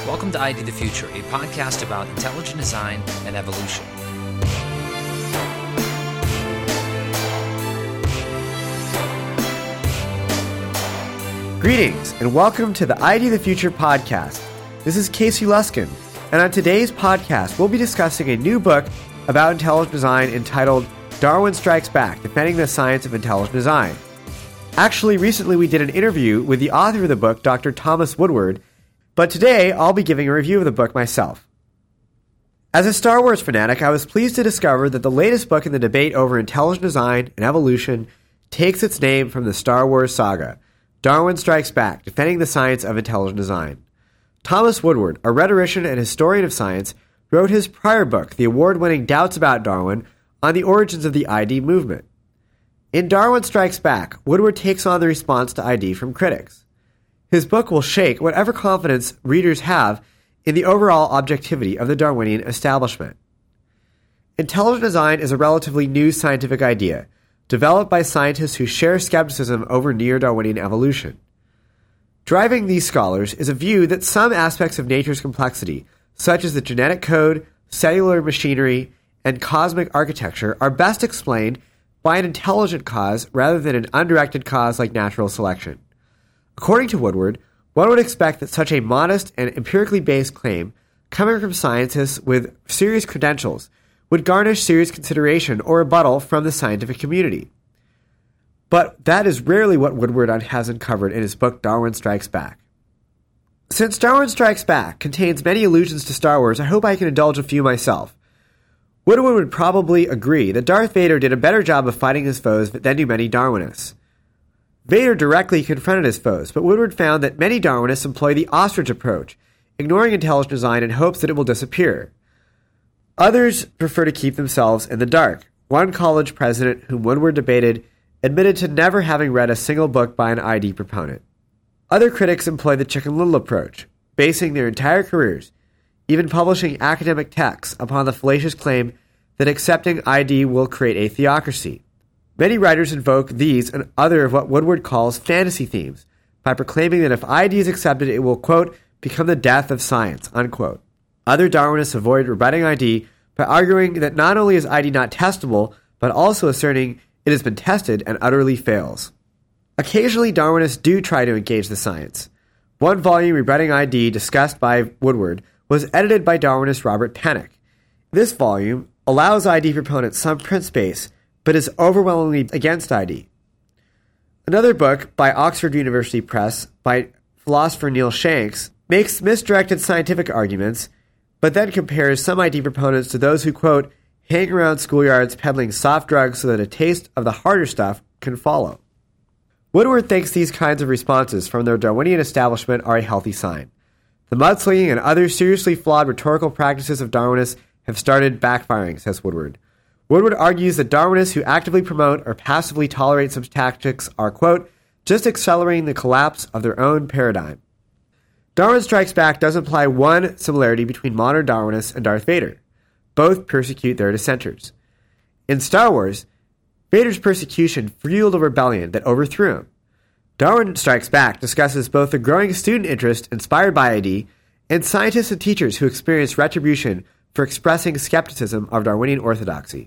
Welcome to ID the Future, a podcast about intelligent design and evolution. Greetings, and welcome to the ID the Future podcast. This is Casey Luskin, and on today's podcast, we'll be discussing a new book about intelligent design entitled Darwin Strikes Back, Defending the Science of Intelligent Design. Actually, recently we did an interview with the author of the book, Dr. Thomas Woodward, but today I'll be giving a review of the book myself. As a Star Wars fanatic, I was pleased to discover that the latest book in the debate over intelligent design and evolution takes its name from the Star Wars saga, Darwin Strikes Back, Defending the Science of Intelligent Design. Thomas Woodward, a rhetorician and historian of science, wrote his prior book, the award-winning Doubts About Darwin, on the origins of the ID movement. In Darwin Strikes Back, Woodward takes on the response to ID from critics. His book will shake whatever confidence readers have in the overall objectivity of the Darwinian establishment. Intelligent design is a relatively new scientific idea, developed by scientists who share skepticism over neo-Darwinian evolution. Driving these scholars is a view that some aspects of nature's complexity, such as the genetic code, cellular machinery, and cosmic architecture, are best explained by an intelligent cause rather than an undirected cause like natural selection. According to Woodward, one would expect that such a modest and empirically based claim, coming from scientists with serious credentials, would garnish serious consideration or rebuttal from the scientific community. But that is rarely what Woodward has uncovered in his book Darwin Strikes Back. Since Darwin Strikes Back contains many allusions to Star Wars, I hope I can indulge a few myself. Woodward would probably agree that Darth Vader did a better job of fighting his foes than do many Darwinists. Vader directly confronted his foes, but Woodward found that many Darwinists employ the ostrich approach, ignoring intelligent design in hopes that it will disappear. Others prefer to keep themselves in the dark. One college president whom Woodward debated admitted to never having read a single book by an ID proponent. Other critics employ the Chicken Little approach, basing their entire careers, even publishing academic texts, upon the fallacious claim that accepting ID will create a theocracy. Many writers invoke these and other of what Woodward calls fantasy themes by proclaiming that if ID is accepted, it will, quote, become the death of science, unquote. Other Darwinists avoid rebutting ID by arguing that not only is ID not testable, but also asserting it has been tested and utterly fails. Occasionally, Darwinists do try to engage the science. One volume rebutting ID discussed by Woodward was edited by Darwinist Robert Pennock. This volume allows ID proponents some print space, but is overwhelmingly against ID. Another book by Oxford University Press by philosopher Neil Shanks makes misdirected scientific arguments, but then compares some ID proponents to those who, quote, hang around schoolyards peddling soft drugs so that a taste of the harder stuff can follow. Woodward thinks these kinds of responses from the Darwinian establishment are a healthy sign. The mudslinging and other seriously flawed rhetorical practices of Darwinists have started backfiring, says Woodward. Woodward argues that Darwinists who actively promote or passively tolerate such tactics are, quote, just accelerating the collapse of their own paradigm. Darwin Strikes Back does imply one similarity between modern Darwinists and Darth Vader. Both persecute their dissenters. In Star Wars, Vader's persecution fueled a rebellion that overthrew him. Darwin Strikes Back discusses both the growing student interest inspired by ID and scientists and teachers who experience retribution for expressing skepticism of Darwinian orthodoxy.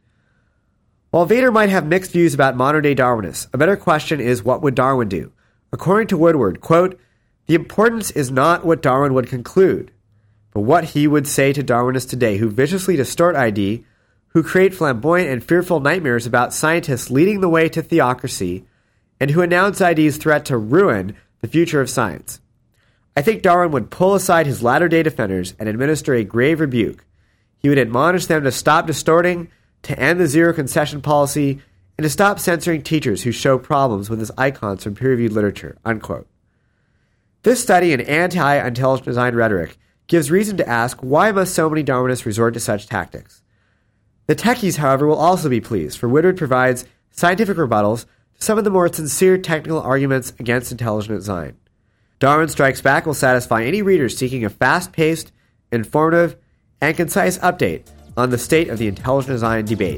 While Vader might have mixed views about modern-day Darwinists, a better question is what would Darwin do? According to Woodward, quote, the importance is not what Darwin would conclude, but what he would say to Darwinists today who viciously distort ID, who create flamboyant and fearful nightmares about scientists leading the way to theocracy, and who announce ID's threat to ruin the future of science. I think Darwin would pull aside his latter-day defenders and administer a grave rebuke. He would admonish them to stop distorting, to end the zero-concession policy, and to stop censoring teachers who show problems with his icons from peer-reviewed literature, unquote. This study in anti-intelligent design rhetoric gives reason to ask why must so many Darwinists resort to such tactics. The techies, however, will also be pleased, for Woodward provides scientific rebuttals to some of the more sincere technical arguments against intelligent design. Darwin Strikes Back will satisfy any readers seeking a fast-paced, informative, and concise update on the state of the intelligent design debate.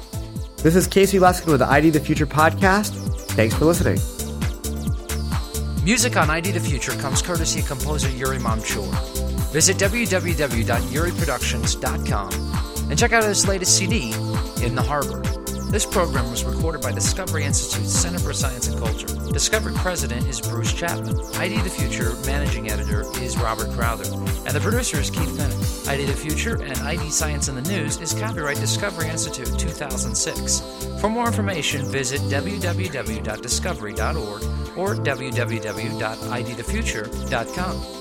This is Casey Luskin with the ID the Future podcast. Thanks for listening. Music on ID the Future comes courtesy of composer Yuri Mamchur. Visit www.yuriproductions.com and check out his latest CD, In the Harbor. This program was recorded by Discovery Institute's Center for Science and Culture. Discovery President is Bruce Chapman. ID the Future Managing Editor is Robert Crowther. And the producer is Keith Bennett. ID the Future and ID Science in the News is copyright Discovery Institute 2006. For more information, visit www.discovery.org or www.idthefuture.com.